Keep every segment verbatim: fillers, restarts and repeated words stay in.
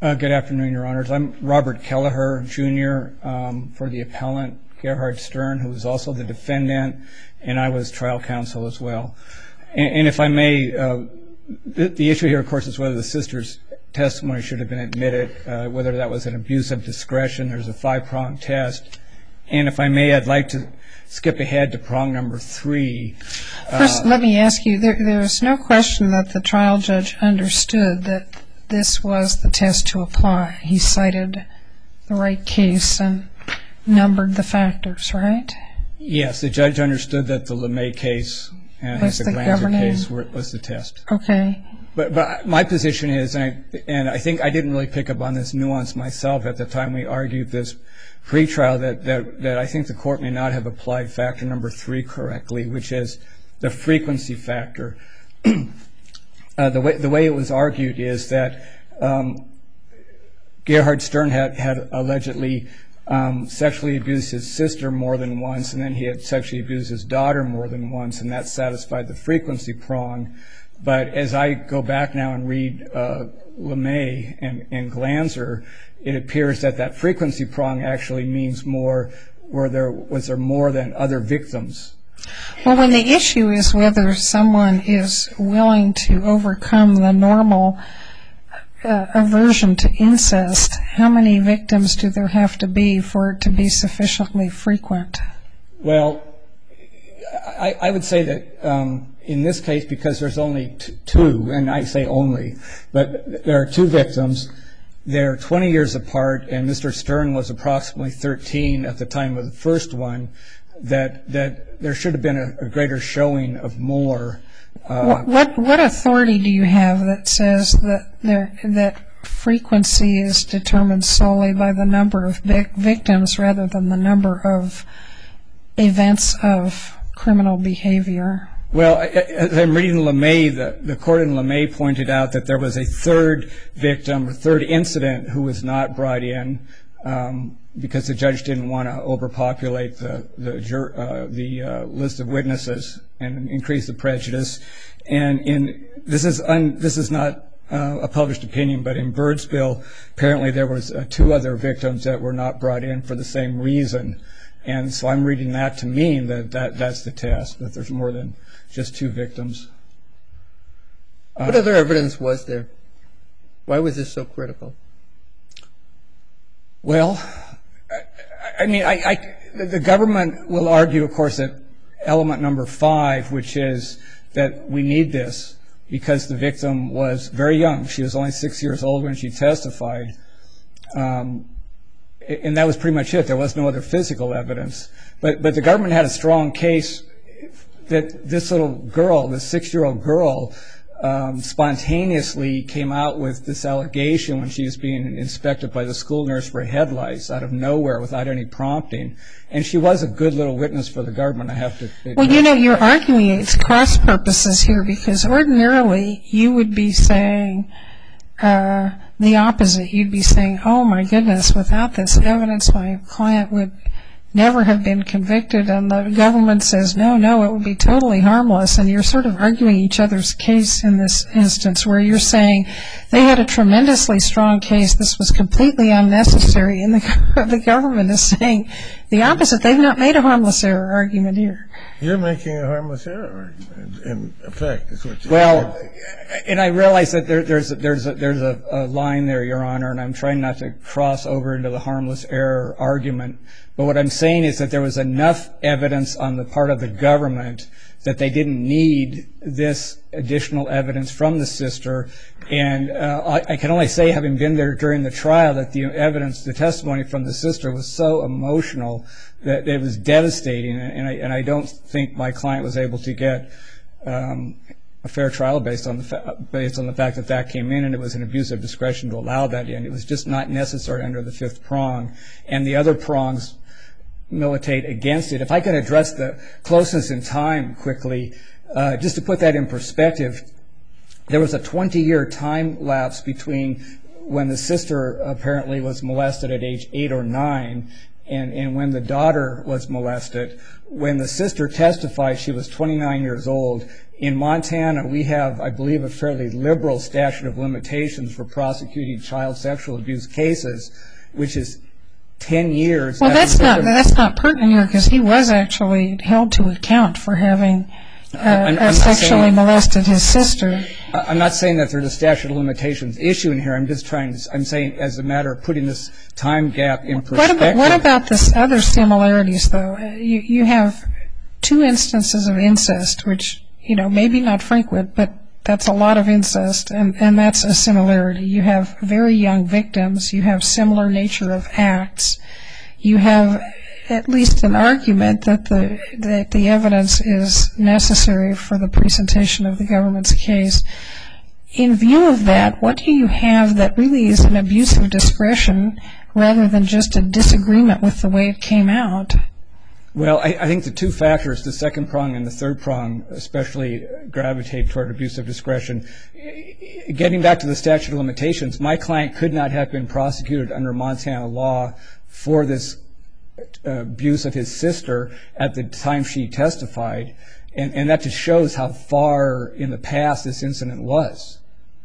Uh, good afternoon, Your Honors. I'm Robert Kelleher, Junior, um, for the appellant, Gerhard Stern, who was also the defendant, and I was trial counsel as well. And, and if I may, uh, the, the issue here, of course, is whether the sister's testimony should have been admitted, uh, whether that was an abuse of discretion. There's a five-prong test. And if I may, I'd like to skip ahead to prong number three. First, uh, let me ask you, there, there's no question that the trial judge understood that this was the test to apply. He cited the right case and numbered the factors, right? Yes, the judge understood that the LeMay case and Was the the Glanzer governing- case were, was the test. Okay. But, but my position is, and I, and I think I didn't really pick up on this nuance myself at the time we argued this pre-trial, that, that, that I think the court may not have applied factor number three correctly, which is the frequency factor. Uh, the way the way it was argued is that um, Gerhard Stern had, had allegedly um, sexually abused his sister more than once, and then he had sexually abused his daughter more than once, and that satisfied the frequency prong. But as I go back now and read uh, LeMay and, and Glanzer, it appears that that frequency prong actually means more, where there was there more than other victims. Well, when the issue is whether someone is willing to overcome the normal uh, aversion to incest, how many victims do there have to be for it to be sufficiently frequent? Well, I, I would say that um, in this case, because there's only t- two, and I say only, but there are two victims. They're twenty years apart, and Mister Stern was approximately thirteen at the time of the first one, that that there should have been a, a greater showing of more. Uh, what, what what authority do you have that says that there that frequency is determined solely by the number of vic- victims rather than the number of events of criminal behavior? Well, as I'm reading LeMay, the, the court in LeMay pointed out that there was a third victim, a third incident, who was not brought in um, because the judge didn't want to overpopulate the the, jur, uh, the uh, list of witnesses and increase the prejudice. And in this is un, this is not uh, a published opinion, but in Birdsville, apparently there was uh, two other victims that were not brought in for the same reason. And so I'm reading that to mean that, that that's the test, that there's more than just two victims. Uh, what other evidence was there? Why was this so critical? Well, I, I mean, I, I, the government will argue, of course, that element number five, which is that we need this because the victim was very young. She was only six years old when she testified. Um, and that was pretty much it. There was no other physical evidence. But, but the government had a strong case that this little girl, this six-year-old girl, um, spontaneously came out with this allegation when she was being inspected by the school nurse for headlights out of nowhere without any prompting. And she was a good little witness for the government, I have to admit. Well, you know, you're arguing it's cross purposes here because ordinarily you would be saying uh, the opposite. You'd be saying, oh, my goodness, without this evidence, my client would never have been convicted, and the government says, no, no, it would be totally harmless. And you're sort of arguing each other's case in this instance where you're saying they had a tremendously strong case, this was completely unnecessary, and the, the government is saying the opposite. They've not made a harmless error argument here. You're making a harmless error argument, in effect, is what you're Well, saying. and I realize that there, there's, a, there's, a, there's a, a line there, Your Honor, and I'm trying not to cross over into the harmless error argument. But what I'm saying is that there was enough evidence on the part of the government that they didn't need this additional evidence from the sister. And uh, I, I can only say, having been there during the trial, that the evidence, the testimony from the sister was so emotional that it was devastating. And I, and I don't think my client was able to get um, a fair trial based on the fa- based on the fact that that came in, and it was an abuse of discretion to allow that in. It was just not necessary under the fifth prong. And the other prongs militate against it. If I could address the closeness in time quickly, uh, just to put that in perspective, there was a twenty-year time lapse between when the sister apparently was molested at age eight or nine and, and when the daughter was molested. When the sister testified, she was twenty-nine years old. In Montana, we have, I believe, a fairly liberal statute of limitations for prosecuting child sexual abuse cases, which is ten years. Well, that's not that's not pertinent here, because he was actually held to account for having uh, I'm, I'm sexually saying, molested his sister. I'm not saying that there's a statute of limitations issue in here. I'm just trying to, I'm saying as a matter of putting this time gap in perspective. What about, what about this other similarities, though? You, you have two instances of incest, which, you know, maybe not frequent, but that's a lot of incest, and, and that's a similarity. You have very young victims. You have similar nature of acts. You have at least an argument that the that the evidence is necessary for the presentation of the government's case. In view of that, what do you have that really is an abuse of discretion rather than just a disagreement with the way it came out? Well, I, I think the two factors, the second prong and the third prong, especially gravitate toward abuse of discretion. Getting back to the statute of limitations, my client could not have been prosecuted under Montana law for this uh, abuse of his sister at the time she testified, and, and that just shows how far in the past this incident was.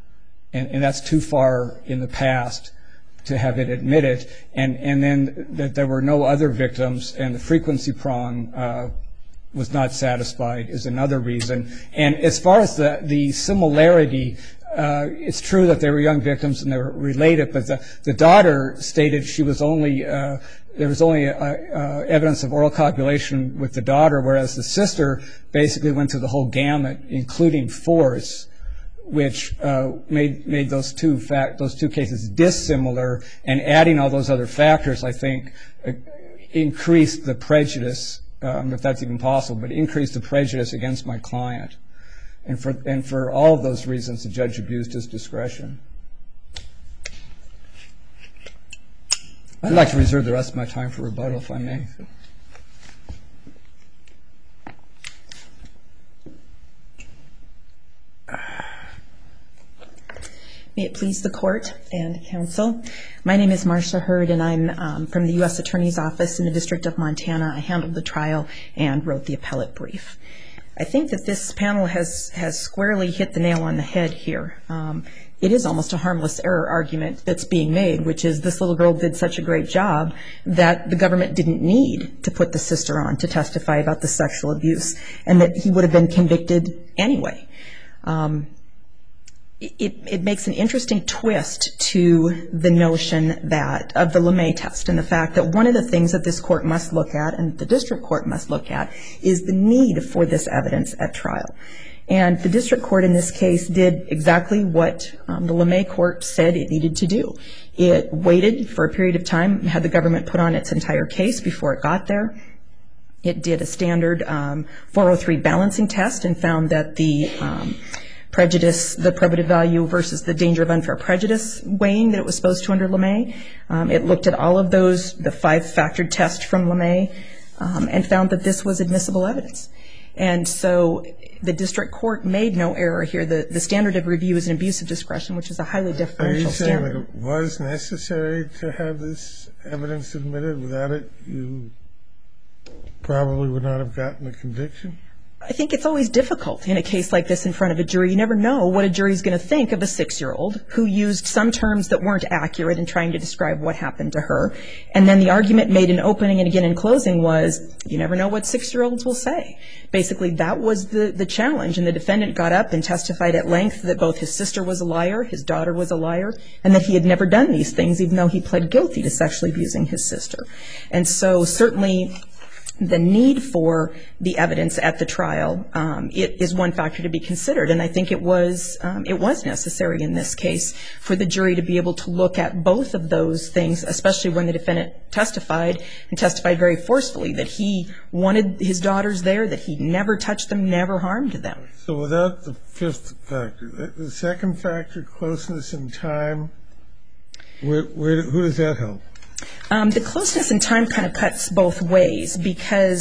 And, and that's too far in the past to have it admitted, and, and then that there were no other victims, and the frequency prong uh, was not satisfied is another reason. And as far as the, the similarity, uh, it's true that they were young victims and they were related, but the, the daughter stated she was only, uh, there was only uh, uh, evidence of oral copulation with the daughter, whereas the sister basically went through the whole gamut, including force, which uh, made made those two fact those two cases dissimilar, and adding all those other factors, I think, uh, increased the prejudice, um, if that's even possible, but increased the prejudice against my client, and for and for all of those reasons, the judge abused his discretion. I'd like to reserve the rest of my time for rebuttal, if I may. May it please the court and counsel. My name is Marcia Hurd, and I'm um, from the U S Attorney's Office in the District of Montana. I handled the trial and wrote the appellate brief. I think that this panel has, has squarely hit the nail on the head here. Um, it is almost a harmless error argument that's being made, which is this little girl did such a great job that the government didn't need to put the sister on to testify about the sexual abuse, and that he would have been convicted anyway. Um, It, it makes an interesting twist to the notion that of the LeMay test, and the fact that one of the things that this court must look at and the district court must look at is the need for this evidence at trial. And the district court in this case did exactly what um, the LeMay court said it needed to do. It waited for a period of time, had the government put on its entire case before it got there. It did a standard um, four oh three balancing test and found that the um, prejudice, the probative value versus the danger of unfair prejudice weighing that it was supposed to under LeMay. Um, it looked at all of those, the five-factored test from LeMay, um, and found that this was admissible evidence. And so the district court made no error here. The, the standard of review is an abuse of discretion, which is a highly differential standard. Are you saying that it was necessary to have this evidence admitted? Without it, you probably would not have gotten a conviction? I think it's always difficult in a case like this in front of a jury. You never know what a jury's going to think of a six-year-old who used some terms that weren't accurate in trying to describe what happened to her. And then the argument made in opening and again in closing was, you never know what six-year-olds will say. Basically, that was the, the challenge. And the defendant got up and testified at length that both his sister was a liar, his daughter was a liar, and that he had never done these things, even though he pled guilty to sexually abusing his sister. And so certainly the need for the evidence at the trial um, it is one factor to be considered, and I think it was um, it was necessary in this case for the jury to be able to look at both of those things, especially when the defendant testified and testified very forcefully that he wanted his daughters there, that he never touched them, never harmed them. So without the fifth factor, the second factor, closeness in time, where, where, who does that help? Um, the closeness in time kind of cuts both ways, because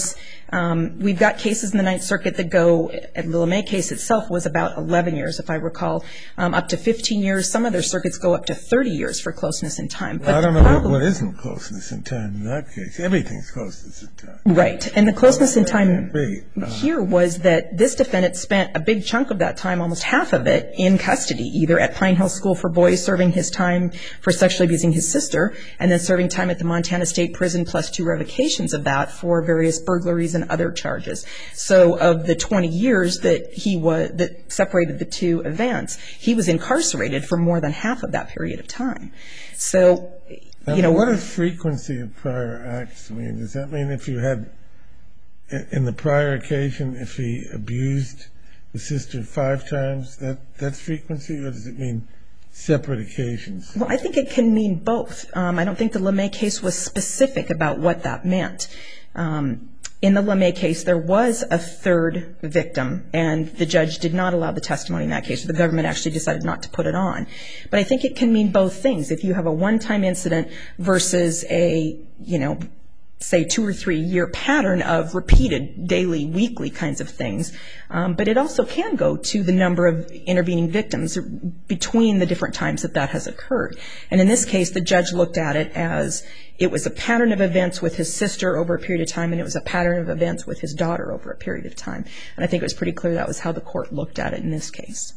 Um, we've got cases in the Ninth Circuit that go, and the LeMay case itself was about eleven years, if I recall, um, up to fifteen years. Some other circuits go up to thirty years for closeness in time. But I don't the know problem, what, what isn't closeness in time in that case. Everything's closeness in time. Right. And the closeness in time Right. Uh, here was that this defendant spent a big chunk of that time, almost half of it, in custody, either at Pine Hill School for Boys, serving his time for sexually abusing his sister, and then serving time at the Montana State Prison, plus two revocations of that for various burglaries and other charges. So of the twenty years that he was, that separated the two events, he was incarcerated for more than half of that period of time. So, you know. What does frequency of prior acts mean? Does that mean if you had, in the prior occasion, if he abused the sister five times, that that's frequency, or does it mean separate occasions? Well, I think it can mean both. Um, I don't think the LeMay case was specific about what that meant. Um, in the LeMay case, there was a third victim, and the judge did not allow the testimony in that case. The government actually decided not to put it on. But I think it can mean both things. If you have a one-time incident versus a, you know, say two or three year pattern of repeated daily, weekly kinds of things. Um, but it also can go to the number of intervening victims between the different times that that has occurred. And in this case, the judge looked at it as it was a pattern of events with his sister over a period of time, and it was a pattern of events with his daughter over a period of time. And I think it was pretty clear that was how the court looked at it in this case.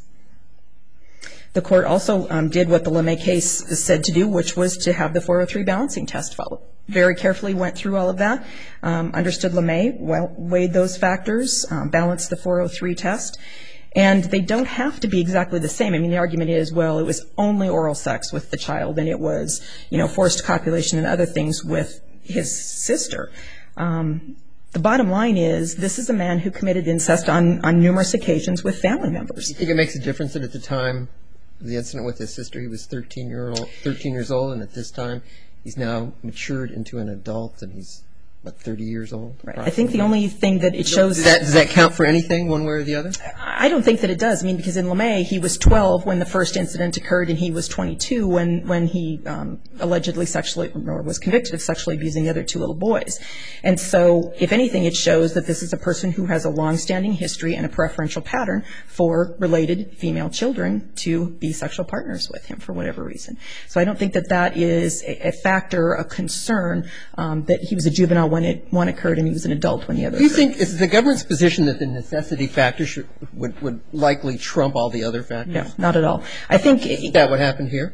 The court also um, did what the LeMay case said to do, which was to have the four oh three balancing test followed. Very carefully went through all of that, um, understood LeMay, well, weighed those factors, um, balanced the four oh three test, and they don't have to be exactly the same. I mean, the argument is, well, it was only oral sex with the child, and it was, you know, forced copulation and other things with his sister. Um, the bottom line is, this is a man who committed incest on, on numerous occasions with family members. Do you think it makes a difference that at the time of the incident with his sister, he was thirteen years old, and at this time he's now matured into an adult, and he's, what, thirty years old? Right. I think the only thing that it shows... Does that, does that count for anything, one way or the other? I don't think that it does. I mean, because in LeMay, he was twelve when the first incident occurred, and he was twenty-two when, when he um, allegedly sexually, or was convicted of sexually abusing the other two little boys. And so, if anything, it shows that this is a person who has a long-standing history and a preferential pattern for related female children to be sexual partners with him for whatever reason. So I don't think that that is a, a factor, a concern, um, that he was a juvenile when it one occurred and he was an adult when the other Do you occurred. think, is the government's position that the necessity factor should, would, would likely trump all the other factors? No, not at all. I think... Is that what happened here?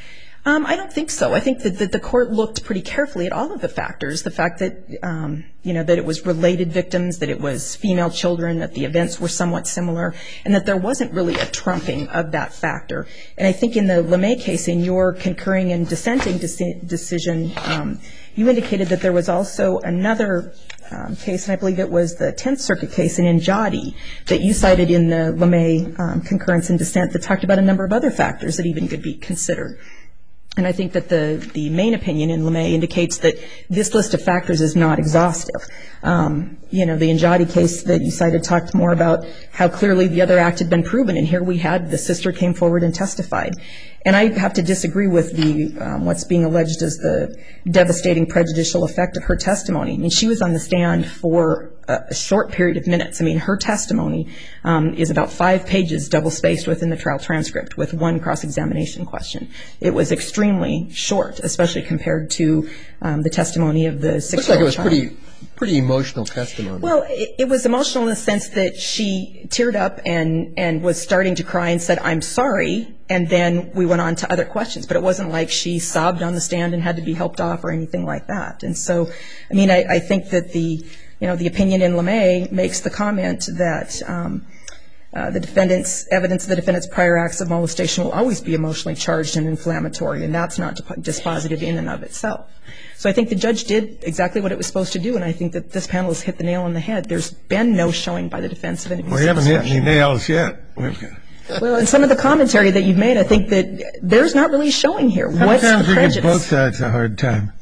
Um, I don't think so. I think that, that the court looked pretty carefully at all of the factors. The fact that, um, you know, that it was related victims, that it was female children, that the events were somewhat similar, and that there wasn't really a trumping of that factor. And I think in the LeMay case, in your concurring and dissenting deci- decision, um, you indicated that there was also another um, case, and I believe it was the Tenth Circuit case in Njadi that you cited in the LeMay um, concurrence and dissent that talked about a number of other factors that even could be considered. And I think that the, the main opinion in LeMay indicates that this list of factors is not exhaustive. Um, you know, the Njadi case that you cited talked more about how clearly the other act had been proven, and here we had the sister came forward and testified. And I have to disagree with the um, what's being alleged as the devastating prejudicial effect of her testimony. I mean, she was on the stand for a, a short period of minutes. I mean, her testimony um, is about five pages double-spaced within the trial transcript with one cross-examination question. It was extremely short, especially compared to um, the testimony of the six-year-old Looks like child. it was pretty, pretty emotional testimony. Well, it, it was emotional in the sense that she teared up and, and was starting to cry and said, "I'm sorry," and then we went on to other questions. But it wasn't like she sobbed on the stand and had to be helped off or anything like that. And so, I mean, I, I think that the, you know, the opinion in LeMay makes the comment that um, uh, the defendant's evidence of the defendant's prior acts of molestation will always be emotionally charged and inflammatory, and that's not dispositive in and of itself. So I think the judge did exactly what it was supposed to do, and I think that this panel has hit the nail on the head. There's been no showing by the defense of any abuse. We haven't hit any nails yet. Well, in some of the commentary that you've made, I think that there's not really showing here. What's the Sometimes we give prejudice? both sides a hard time.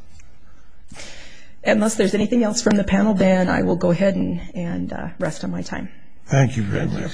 Unless there's anything else from the panel, then I will go ahead and, and uh, rest on my time. Thank you very much.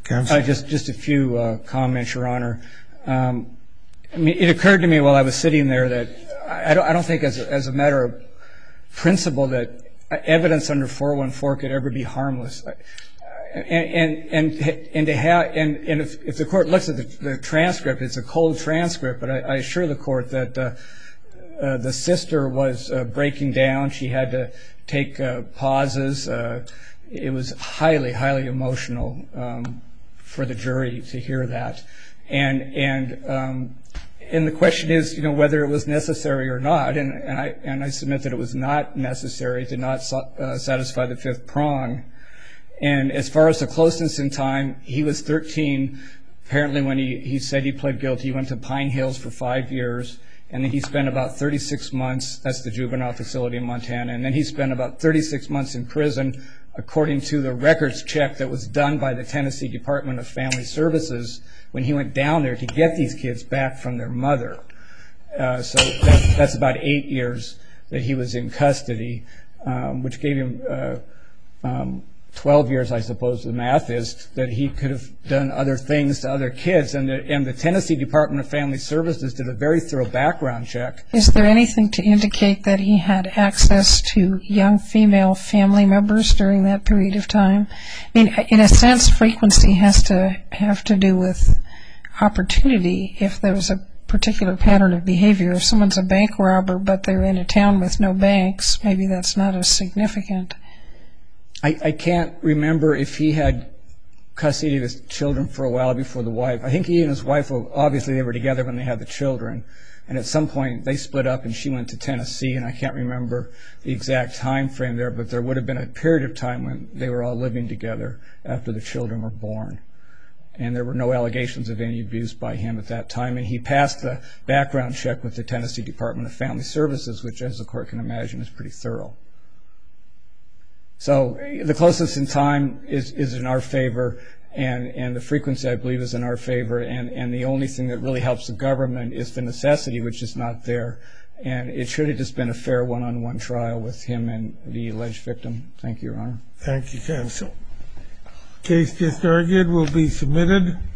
Counsel? Uh, just, just a few uh, comments, Your Honor. Um, I mean, it occurred to me while I was sitting there that I, I, don't, I don't think as a, as a matter of principle that evidence under four one four could ever be harmless. And and and, and to have and, and if, if the court looks at the, the transcript, it's a cold transcript, but I, I assure the court that uh, uh, the sister was uh, breaking down. She had to take uh, pauses. Uh, it was highly, highly emotional um, for the jury to hear that. And and um, and the question is, you know, whether it was necessary or not. And, and I and I submit that it was not necessary to not uh, satisfy the fifth prong. And as far as the closeness in time, he was thirteen. Apparently, when he, he said he pled guilty, he went to Pine Hills for five years, and then he spent about thirty-six months. That's the juvenile facility in Montana. And then he spent about thirty-six months in prison, according to the records check that was done by the Tennessee Department of Family Services when he went down there to get these kids back from their mother. Uh, so that's, that's about eight years that he was in custody, um, which gave him uh, um, twelve years, I suppose, the math is, that he could have done other things to other kids. And the, and the Tennessee Department of Family Services did a very thorough background check. Is there anything to indicate that he had access to young female family members during that period of time? I mean, in a sense, frequency has to have to do with opportunity. If there was a particular pattern of behavior, if someone's a bank robber but they're in a town with no banks, maybe that's not as significant. I, I can't remember if he had custody of his children for a while before the wife. I think he and his wife, obviously they were together when they had the children. And at some point they split up and she went to Tennessee, and I can't remember the exact time frame there, but there would have been a period of time when they were all living together after the children were born. And there were no allegations of any abuse by him at that time. And he passed the background check with the Tennessee Department of Family Services, which, as the court can imagine, is pretty thorough. So the closest in time is, is in our favor, and, and the frequency, I believe, is in our favor. And, and the only thing that really helps the government is the necessity, which is not there. And it should have just been a fair one-on-one trial with him and the alleged victim. Thank you, Your Honor. Thank you, counsel. Case just argued will be submitted.